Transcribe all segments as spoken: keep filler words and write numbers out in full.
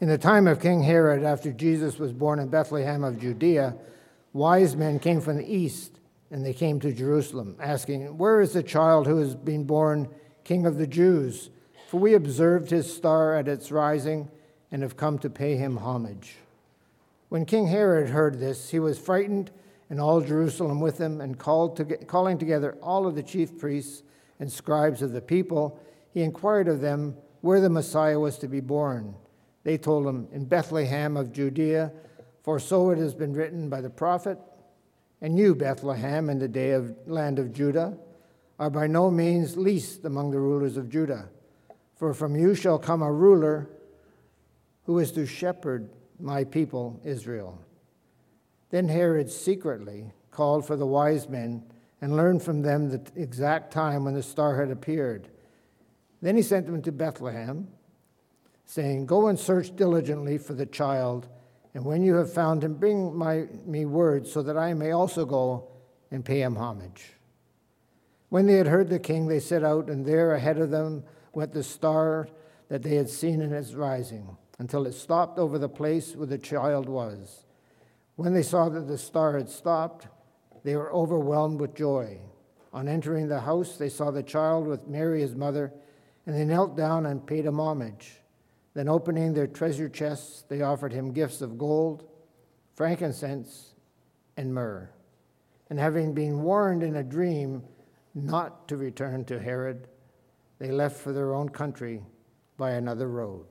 In the time of King Herod, after Jesus was born in Bethlehem of Judea, wise men came from the east, and they came to Jerusalem, asking, "Where is the child who has been born King of the Jews? For we observed his star at its rising and have come to pay him homage." When King Herod heard this, he was frightened, and all Jerusalem with him, and called to, calling together all of the chief priests and scribes of the people, he inquired of them where the Messiah was to be born. They told him, "In Bethlehem of Judea, for so it has been written by the prophet, and you, Bethlehem, in the day of land of Judah, are by no means least among the rulers of Judah. For from you shall come a ruler who is to shepherd my people Israel." Then Herod secretly called for the wise men and learned from them the exact time when the star had appeared. Then he sent them to Bethlehem, saying, "Go and search diligently for the child, and when you have found him, bring my, me word, so that I may also go and pay him homage." When they had heard the king, they set out, and there ahead of them went the star that they had seen in its rising, until it stopped over the place where the child was. When they saw that the star had stopped, they were overwhelmed with joy. On entering the house, they saw the child with Mary his mother, and they knelt down and paid him homage. Then opening their treasure chests, they offered him gifts of gold, frankincense, and myrrh. And having been warned in a dream not to return to Herod, they left for their own country by another road.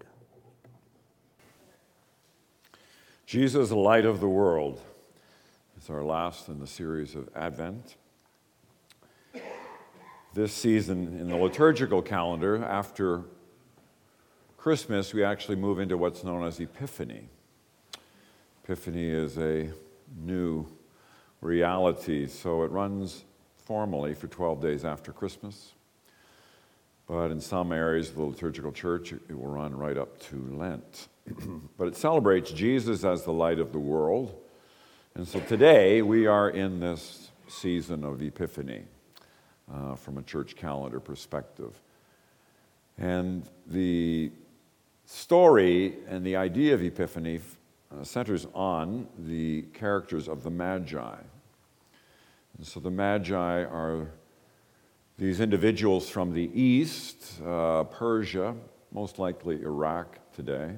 Jesus, the light of the world, is our last in the series of Advent. This season in the liturgical calendar, after Christmas, we actually move into what's known as Epiphany. Epiphany is a new reality, so it runs formally for twelve days after Christmas. But in some areas of the liturgical church, it will run right up to Lent. But it celebrates Jesus as the light of the world. And so today, we are in this season of Epiphany uh, from a church calendar perspective. And the story and the idea of Epiphany uh, centers on the characters of the Magi. And so the Magi are these individuals from the east, uh, Persia, most likely Iraq today.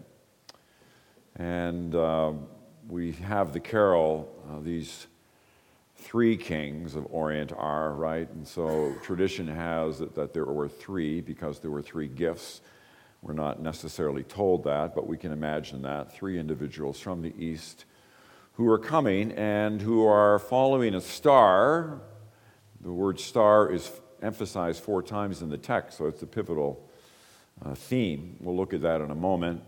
And uh, we have the carol, uh, these three kings of Orient are, right? And so tradition has it that there were three because there were three gifts. We're not necessarily told that, but we can imagine that. Three individuals from the east who are coming and who are following a star. The word star is emphasized four times in the text, so it's a pivotal uh, theme. We'll look at that in a moment.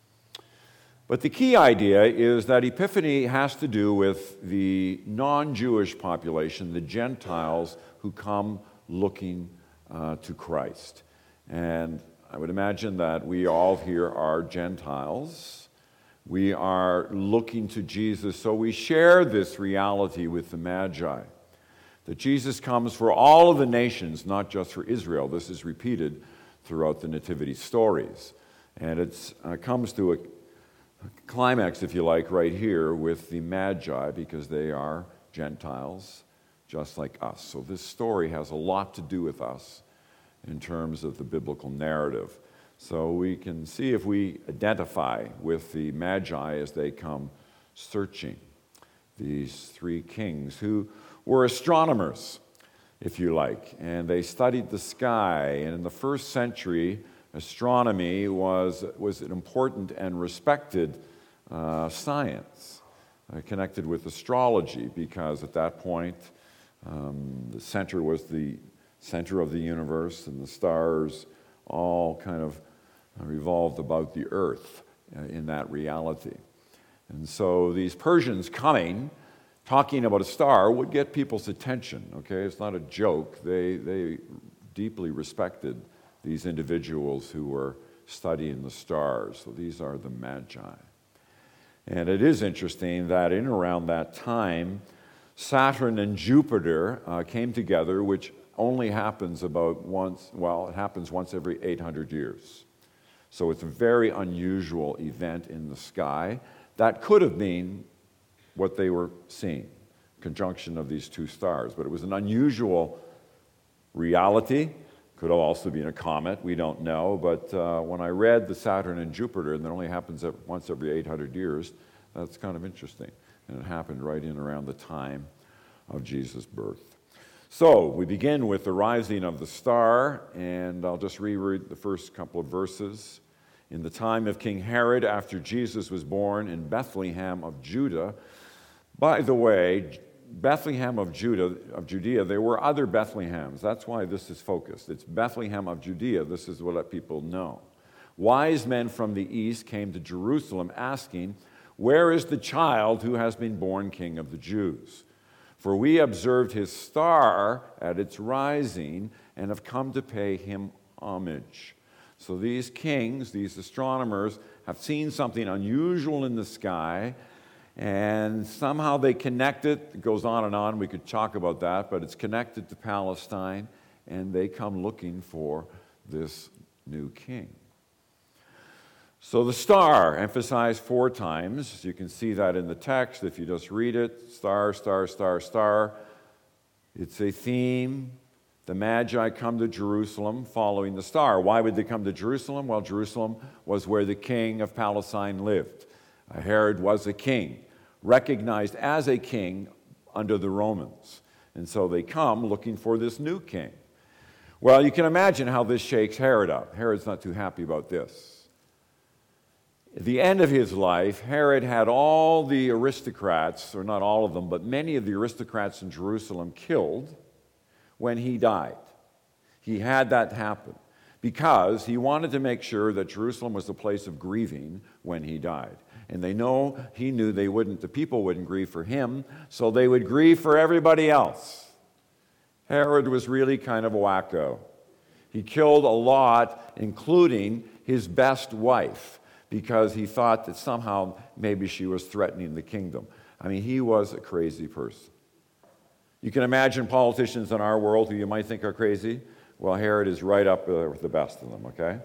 But the key idea is that Epiphany has to do with the non-Jewish population, the Gentiles who come looking uh, to Christ. And I would imagine that we all here are Gentiles. We are looking to Jesus, so we share this reality with the Magi, that Jesus comes for all of the nations, not just for Israel. This is repeated throughout the nativity stories. And it uh, comes to a climax, if you like, right here with the Magi, because they are Gentiles just like us. So this story has a lot to do with us in terms of the biblical narrative. So we can see if we identify with the Magi as they come searching. These three kings who were astronomers, if you like, and they studied the sky. And in the first century, astronomy was, was an important and respected uh, science uh, connected with astrology, because at that point, um, the center was the center of the universe, and the stars all kind of revolved about the earth uh, in that reality. And so these Persians coming, talking about a star, would get people's attention, okay? It's not a joke. They, they deeply respected these individuals who were studying the stars. So these are the Magi. And it is interesting that in around that time, Saturn and Jupiter uh, came together, which only happens about once, well, it happens once every eight hundred years. So it's a very unusual event in the sky. That could have been what they were seeing, conjunction of these two stars. But it was an unusual reality. Could have also been a comet, we don't know. But uh, when I read the Saturn and Jupiter, and that only happens once every eight hundred years, that's kind of interesting. And it happened right in around the time of Jesus' birth. So we begin with the rising of the star, and I'll just reread the first couple of verses. In the time of King Herod, after Jesus was born in Bethlehem of Judah. By the way, Bethlehem of Judah, of Judea, there were other Bethlehems. That's why this is focused. It's Bethlehem of Judea. This is what people know. Wise men from the east came to Jerusalem asking, "Where is the child who has been born King of the Jews? For we observed his star at its rising and have come to pay him homage." So these kings, these astronomers, have seen something unusual in the sky, and somehow they connect it. It goes on and on. We could talk about that, but it's connected to Palestine, and they come looking for this new king. So the star, emphasized four times. You can see that in the text if you just read it. Star, star, star, star. It's a theme. The Magi come to Jerusalem following the star. Why would they come to Jerusalem? Well, Jerusalem was where the king of Palestine lived. Herod was a king, recognized as a king under the Romans. And so they come looking for this new king. Well, you can imagine how this shakes Herod up. Herod's not too happy about this. At the end of his life, Herod had all the aristocrats, or not all of them, but many of the aristocrats in Jerusalem killed when he died. He had that happen because he wanted to make sure that Jerusalem was a place of grieving when he died. And they know, he knew they wouldn't, the people wouldn't grieve for him, so they would grieve for everybody else. Herod was really kind of a wacko. He killed a lot, including his best wife, because he thought that somehow maybe she was threatening the kingdom. I mean, he was a crazy person. You can imagine politicians in our world who you might think are crazy. Well, Herod is right up there with the best of them, okay?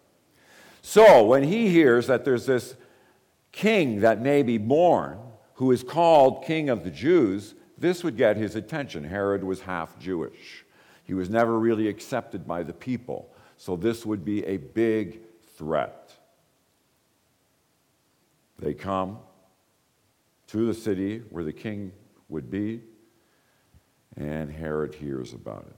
So when he hears that there's this king that may be born who is called King of the Jews, this would get his attention. Herod was half Jewish. He was never really accepted by the people. So this would be a big threat. They come to the city where the king would be, and Herod hears about it.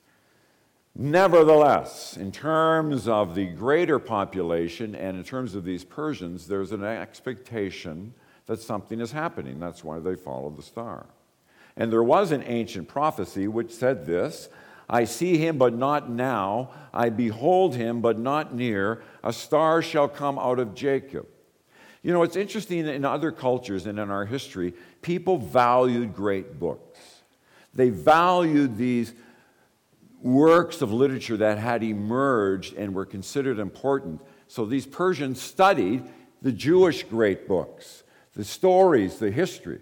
Nevertheless, in terms of the greater population and in terms of these Persians, there's an expectation that something is happening. That's why they follow the star. And there was an ancient prophecy which said this, "I see him, but not now. I behold him, but not near. A star shall come out of Jacob." You know, it's interesting that in other cultures and in our history, people valued great books. They valued these works of literature that had emerged and were considered important. So these Persians studied the Jewish great books, the stories, the history.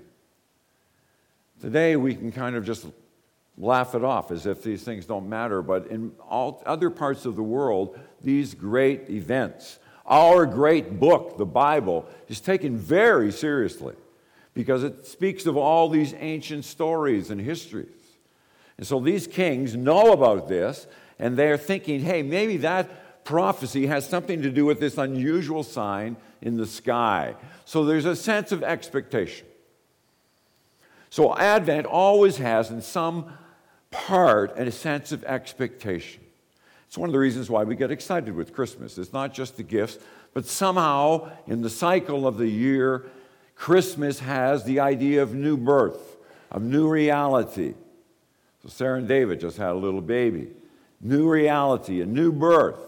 Today we can kind of just laugh it off as if these things don't matter, but in all other parts of the world, these great events, our great book, the Bible, is taken very seriously because it speaks of all these ancient stories and histories. And so these kings know about this, and they're thinking, hey, maybe that prophecy has something to do with this unusual sign in the sky. So there's a sense of expectation. So Advent always has, in some part, a sense of expectation. It's one of the reasons why we get excited with Christmas. It's not just the gifts, but somehow in the cycle of the year, Christmas has the idea of new birth, of new reality. So Sarah and David just had a little baby. New reality, a new birth.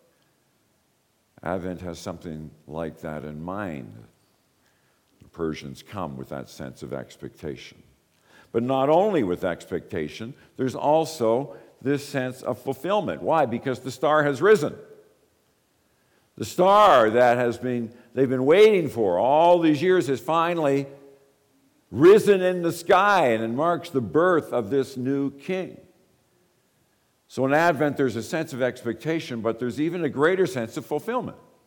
Advent has something like that in mind. The Persians come with that sense of expectation. But not only with expectation, there's also this sense of fulfillment. Why? Because the star has risen. The star that has been they've been waiting for all these years has finally risen in the sky, and it marks the birth of this new king. So in Advent, there's a sense of expectation, but there's even a greater sense of fulfillment.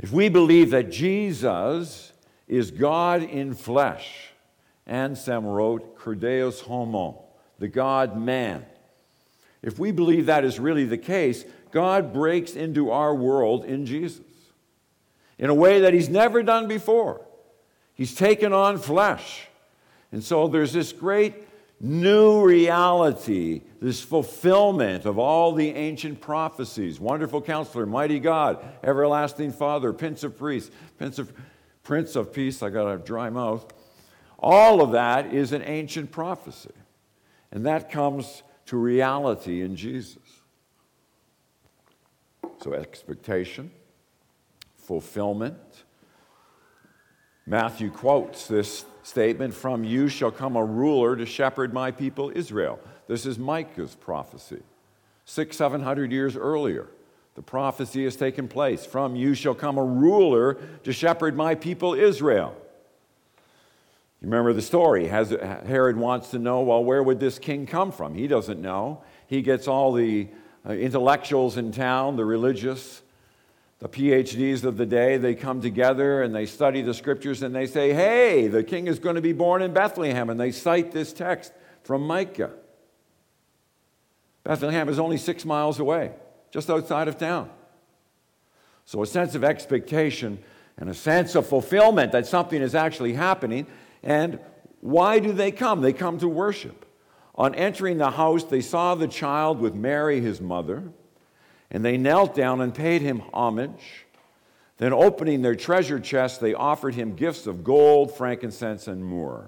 If we believe that Jesus is God in flesh, Anselm wrote, Kerdeos homo, the God-man. If we believe that is really the case, God breaks into our world in Jesus in a way that he's never done before. He's taken on flesh. And so there's this great new reality, this fulfillment of all the ancient prophecies. Wonderful Counselor, Mighty God, Everlasting Father, Prince of Priests, Prince of, Prince of Peace, I got a dry mouth. All of that is an ancient prophecy. And that comes to reality in Jesus. So expectation, fulfillment. Matthew quotes this statement, from you shall come a ruler to shepherd my people Israel. This is Micah's prophecy. Six, seven hundred years earlier, the prophecy has taken place. From you shall come a ruler to shepherd my people Israel. You remember the story. Herod wants to know, well, where would this king come from? He doesn't know. He gets all the uh, intellectuals in town, the religious, the P H Ds of the day. They come together and they study the scriptures and they say, hey, the king is going to be born in Bethlehem. And they cite this text from Micah. Bethlehem is only six miles away, just outside of town. So a sense of expectation and a sense of fulfillment that something is actually happening. And why do they come? They come to worship. On entering the house, they saw the child with Mary, his mother, and they knelt down and paid him homage. Then, opening their treasure chests, they offered him gifts of gold, frankincense, and myrrh.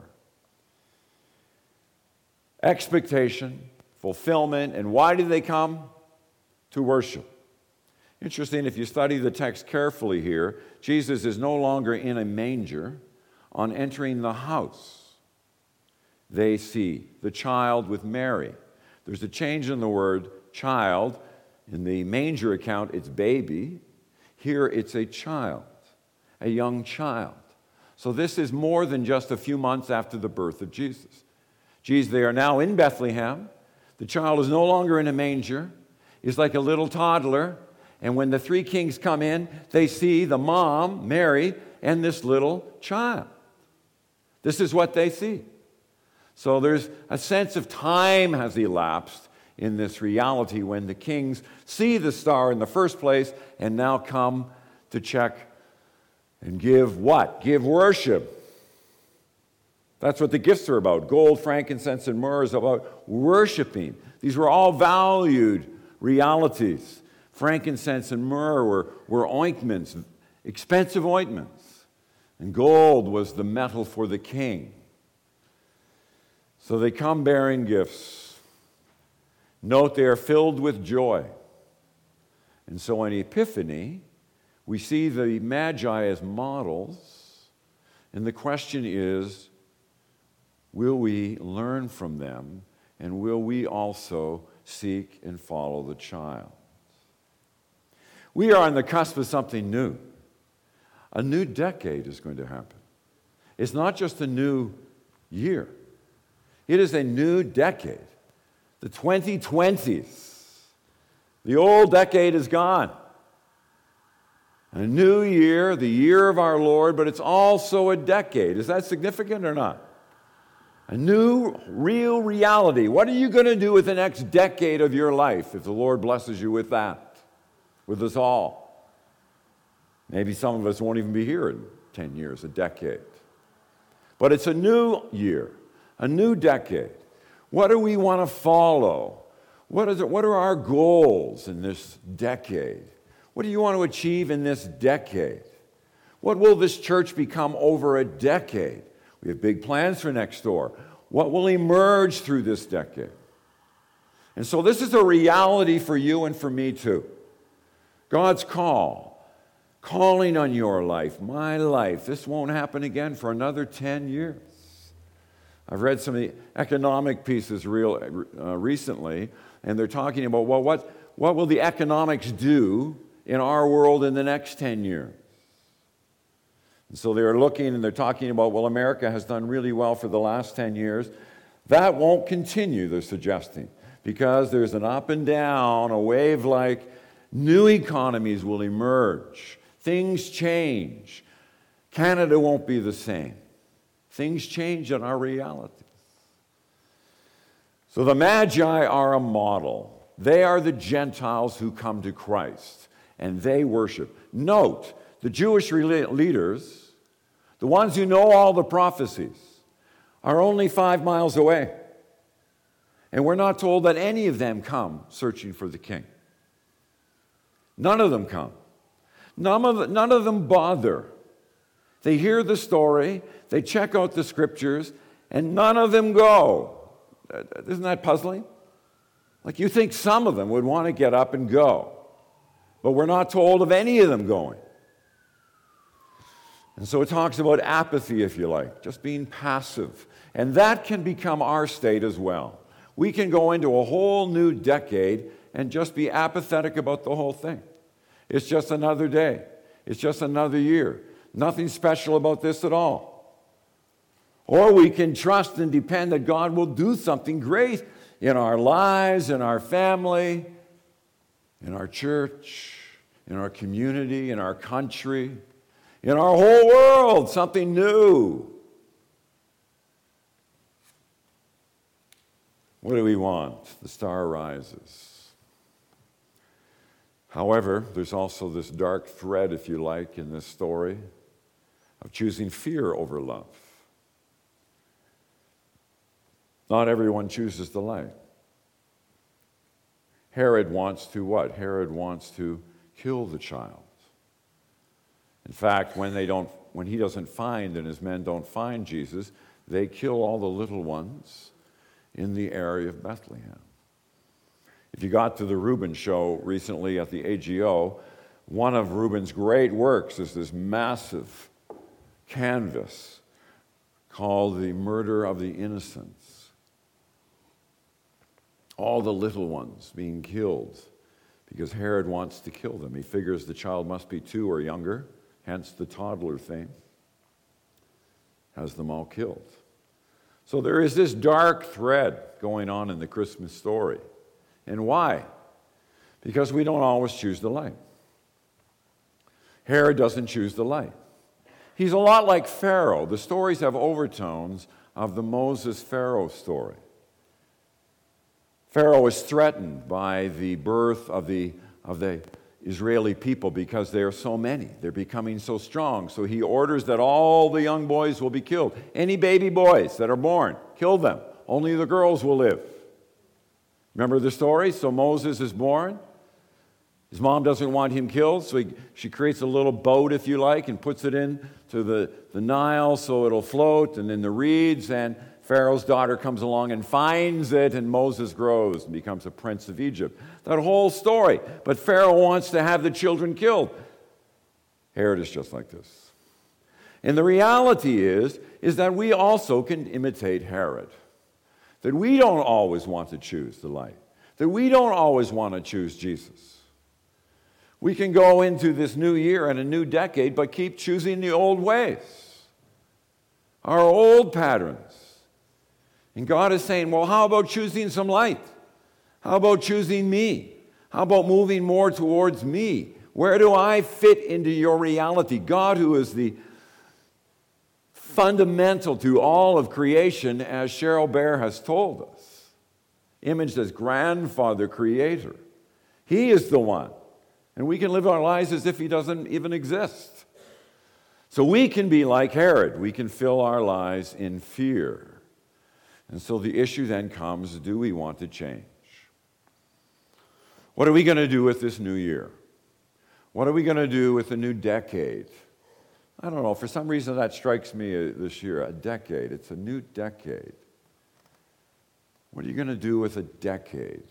Expectation, fulfillment, and why did they come? To worship. Interesting, if you study the text carefully here, Jesus is no longer in a manger. On entering the house, they see the child with Mary. There's a change in the word child. In the manger account, it's baby. Here, it's a child, a young child. So this is more than just a few months after the birth of Jesus. Jesus, they are now in Bethlehem. The child is no longer in a manger. He's like a little toddler. And when the three kings come in, they see the mom, Mary, and this little child. This is what they see. So there's a sense of time has elapsed in this reality when the kings see the star in the first place and now come to check and give what? Give worship. That's what the gifts are about. Gold, frankincense, and myrrh is about worshiping. These were all valued realities. Frankincense and myrrh were, were ointments, expensive ointments. And gold was the metal for the king. So they come bearing gifts. Note they are filled with joy. And so in Epiphany, we see the Magi as models. And the question is, will we learn from them? And will we also seek and follow the child? We are on the cusp of something new. A new decade is going to happen. It's not just a new year. It is a new decade. The twenty twenties. The old decade is gone. A new year, the year of our Lord, but it's also a decade. Is that significant or not? A new, real reality. What are you going to do with the next decade of your life if the Lord blesses you with that? With us all? Maybe some of us won't even be here in ten years, a decade. But it's a new year, a new decade. What do we want to follow? What is it, what are our goals in this decade? What do you want to achieve in this decade? What will this church become over a decade? We have big plans for next door. What will emerge through this decade? And so this is a reality for you and for me too. God's call. Calling on your life, my life. This won't happen again for another ten years. I've read some of the economic pieces real, uh, recently, and they're talking about, well, what, what will the economics do in our world in the next ten years? And so they're looking and they're talking about, well, America has done really well for the last ten years. That won't continue, they're suggesting, because there's an up and down, a wave like new economies will emerge. Things change. Canada won't be the same. Things change in our reality. So the Magi are a model. They are the Gentiles who come to Christ, and they worship. Note, the Jewish leaders, the ones who know all the prophecies, are only five miles away. And we're not told that any of them come searching for the king. None of them come. None of, none of them bother. They hear the story, they check out the scriptures, and none of them go. Isn't that puzzling? Like, you think some of them would want to get up and go, but we're not told of any of them going. And so it talks about apathy, if you like, just being passive. And that can become our state as well. We can go into a whole new decade and just be apathetic about the whole thing. It's just another day. It's just another year. Nothing special about this at all. Or we can trust and depend that God will do something great in our lives, in our family, in our church, in our community, in our country, in our whole world, something new. What do we want? The star rises. However, there's also this dark thread, if you like, in this story of choosing fear over love. Not everyone chooses the light. Herod wants to what? Herod wants to kill the child. In fact, when they don't, when he doesn't find and his men don't find Jesus, they kill all the little ones in the area of Bethlehem. If you got to the Reuben show recently at the A G O, one of Reuben's great works is this massive canvas called The Murder of the Innocents. All the little ones being killed because Herod wants to kill them. He figures the child must be two or younger, hence the toddler thing. Has them all killed. So there is this dark thread going on in the Christmas story. And why? Because we don't always choose the light. Herod doesn't choose the light. He's a lot like Pharaoh. The stories have overtones of the Moses-Pharaoh story. Pharaoh is threatened by the birth of the, of the Israeli people because there are so many. They're becoming so strong. So he orders that all the young boys will be killed. Any baby boys that are born, kill them. Only the girls will live. Remember the story? So Moses is born. His mom doesn't want him killed, so he, she creates a little boat, if you like, and puts it into the, the Nile so it'll float, and in the reeds, and Pharaoh's daughter comes along and finds it, and Moses grows and becomes a prince of Egypt. That whole story. But Pharaoh wants to have the children killed. Herod is just like this. And the reality is, is that we also can imitate Herod. That we don't always want to choose the light. That we don't always want to choose Jesus. We can go into this new year and a new decade, but keep choosing the old ways. Our old patterns. And God is saying, well, how about choosing some light? How about choosing me? How about moving more towards me? Where do I fit into your reality? God, who is the fundamental to all of creation, as Cheryl Bear has told us, imaged as grandfather creator. He is the one. And we can live our lives as if he doesn't even exist. So we can be like Herod. We can fill our lives in fear. And so the issue then comes, do we want to change? What are we going to do with this new year? What are we going to do with the new decade? I don't know, for some reason that strikes me this year, a decade. It's a new decade. What are you going to do with a decade?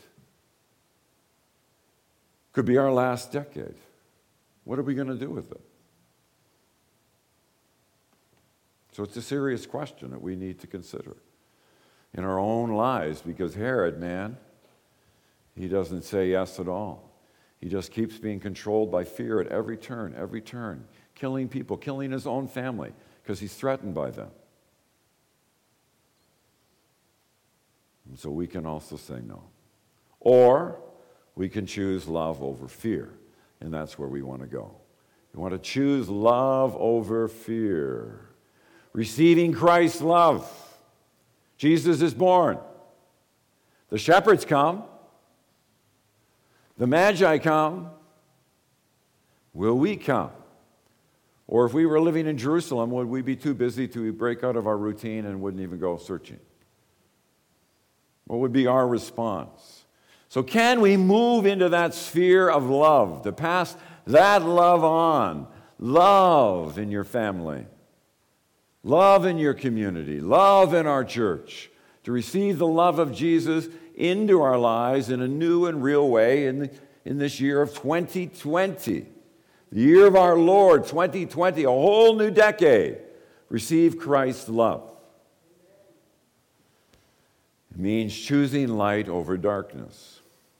Could be our last decade. What are we going to do with it? So it's a serious question that we need to consider in our own lives, because Herod, man, he doesn't say yes at all. He just keeps being controlled by fear at every turn, every turn, killing people, killing his own family, because he's threatened by them. And so we can also say no. Or we can choose love over fear, and that's where we want to go. You want to choose love over fear. Receiving Christ's love. Jesus is born. The shepherds come. The Magi come. Will we come? Or if we were living in Jerusalem, would we be too busy to break out of our routine and wouldn't even go searching? What would be our response? So can we move into that sphere of love, to pass that love on? Love in your family. Love in your community. Love in our church. To receive the love of Jesus into our lives in a new and real way in, the, in this year of twenty twenty. The year of our Lord, twenty twenty, a whole new decade. Receive Christ's love. It means choosing light over darkness.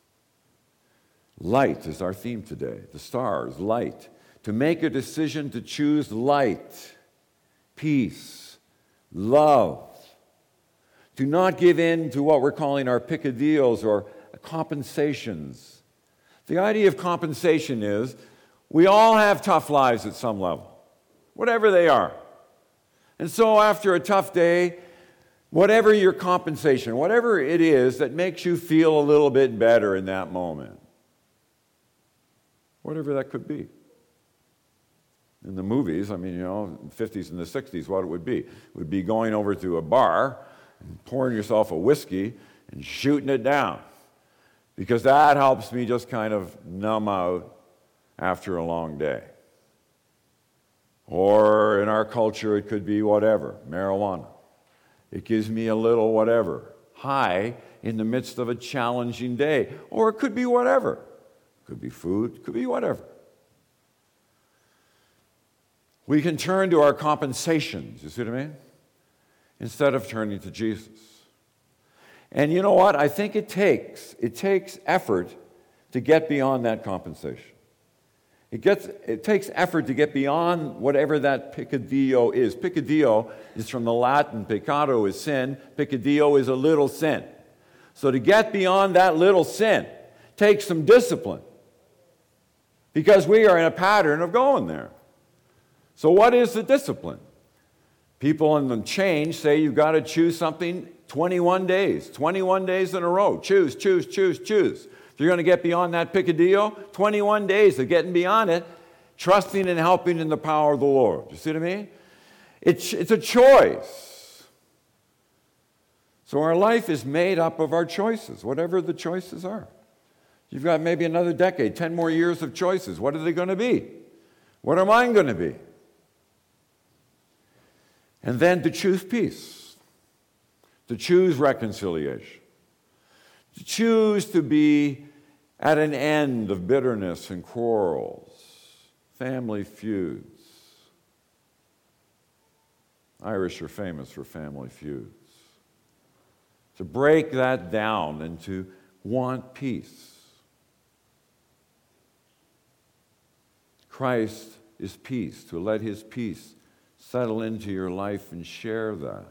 Light is our theme today. The stars, light. To make a decision to choose light, peace, love. To not give in to what we're calling our picadillos or compensations. The idea of compensation is we all have tough lives at some level, whatever they are. And so after a tough day, whatever your compensation, whatever it is that makes you feel a little bit better in that moment, whatever that could be. In the movies, I mean, you know, in the fifties and the sixties, what it would be. It would be going over to a bar and pouring yourself a whiskey and shooting it down. Because that helps me just kind of numb out after a long day. Or in our culture, it could be whatever, marijuana. It gives me a little whatever, high in the midst of a challenging day. Or it could be whatever. It could be food, it could be whatever. We can turn to our compensations, you see what I mean? Instead of turning to Jesus. And you know what? I think it takes, it takes effort to get beyond that compensation. It, gets, it takes effort to get beyond whatever that picadillo is. Picadillo is from the Latin, peccato is sin, picadillo is a little sin. So to get beyond that little sin takes some discipline. Because we are in a pattern of going there. So what is the discipline? People in the change say you've got to choose something twenty-one days. twenty-one days in a row. Choose, choose, choose, choose. If you're going to get beyond that picadillo, twenty-one days of getting beyond it, trusting and helping in the power of the Lord. You see what I mean? It's, it's a choice. So our life is made up of our choices, whatever the choices are. You've got maybe another decade, ten more years of choices. What are they going to be? What am I going to be? And then to choose peace, to choose reconciliation, to choose to be at an end of bitterness and quarrels, family feuds. Irish are famous for family feuds. To break that down and to want peace. Christ is peace, to let his peace settle into your life and share that.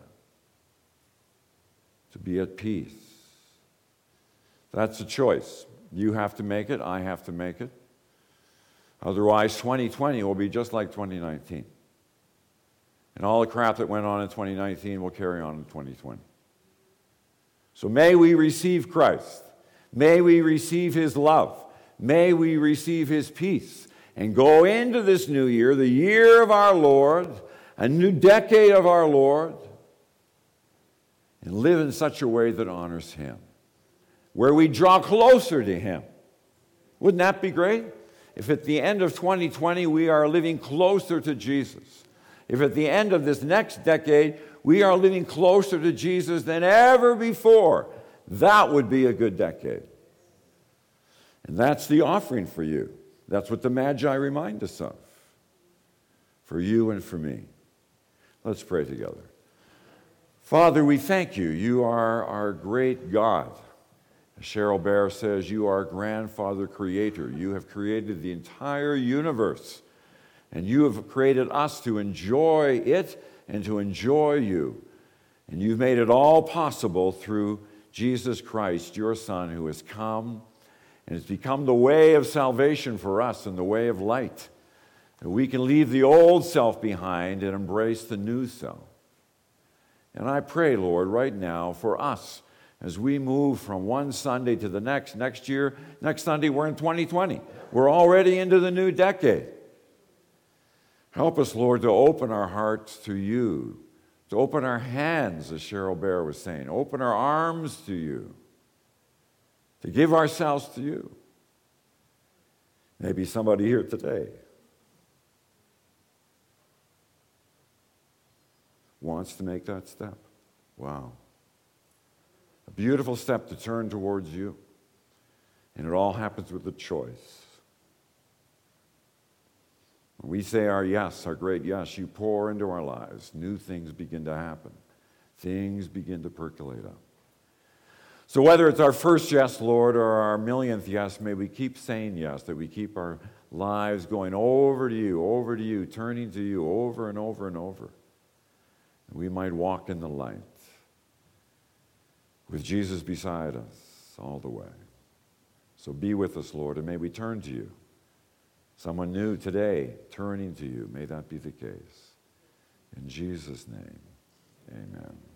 To be at peace. That's a choice. You have to make it. I have to make it. Otherwise, twenty twenty will be just like twenty nineteen. And all the crap that went on in twenty nineteen will carry on in twenty twenty. So may we receive Christ. May we receive his love. May we receive his peace. And go into this new year, the year of our Lord, a new decade of our Lord, and live in such a way that honors him, where we draw closer to him. Wouldn't that be great? If at the end of twenty twenty we are living closer to Jesus, if at the end of this next decade we are living closer to Jesus than ever before, that would be a good decade. And that's the offering for you. That's what the Magi remind us of, for you and for me. Let's pray together. Father, we thank you. You are our great God. As Cheryl Bear says, you are grandfather creator. You have created the entire universe, and you have created us to enjoy it and to enjoy you. And you've made it all possible through Jesus Christ, your Son, who has come and has become the way of salvation for us and the way of light. that we can leave the old self behind and embrace the new self. And I pray, Lord, right now for us as we move from one Sunday to the next, next year, next Sunday we're in twenty twenty. We're already into the new decade. Help us, Lord, to open our hearts to you, to open our hands, as Cheryl Bear was saying, open our arms to you, to give ourselves to you. Maybe somebody here today wants to make that step. Wow. A beautiful step to turn towards you. And it all happens with a choice. When we say our yes, our great yes, you pour into our lives, new things begin to happen. Things begin to percolate up. So whether it's our first yes, Lord, or our millionth yes, may we keep saying yes, that we keep our lives going over to you, over to you, turning to you over and over and over. And we might walk in the light with Jesus beside us all the way. So be with us, Lord, and may we turn to you. Someone new today turning to you, may that be the case. In Jesus' name, amen.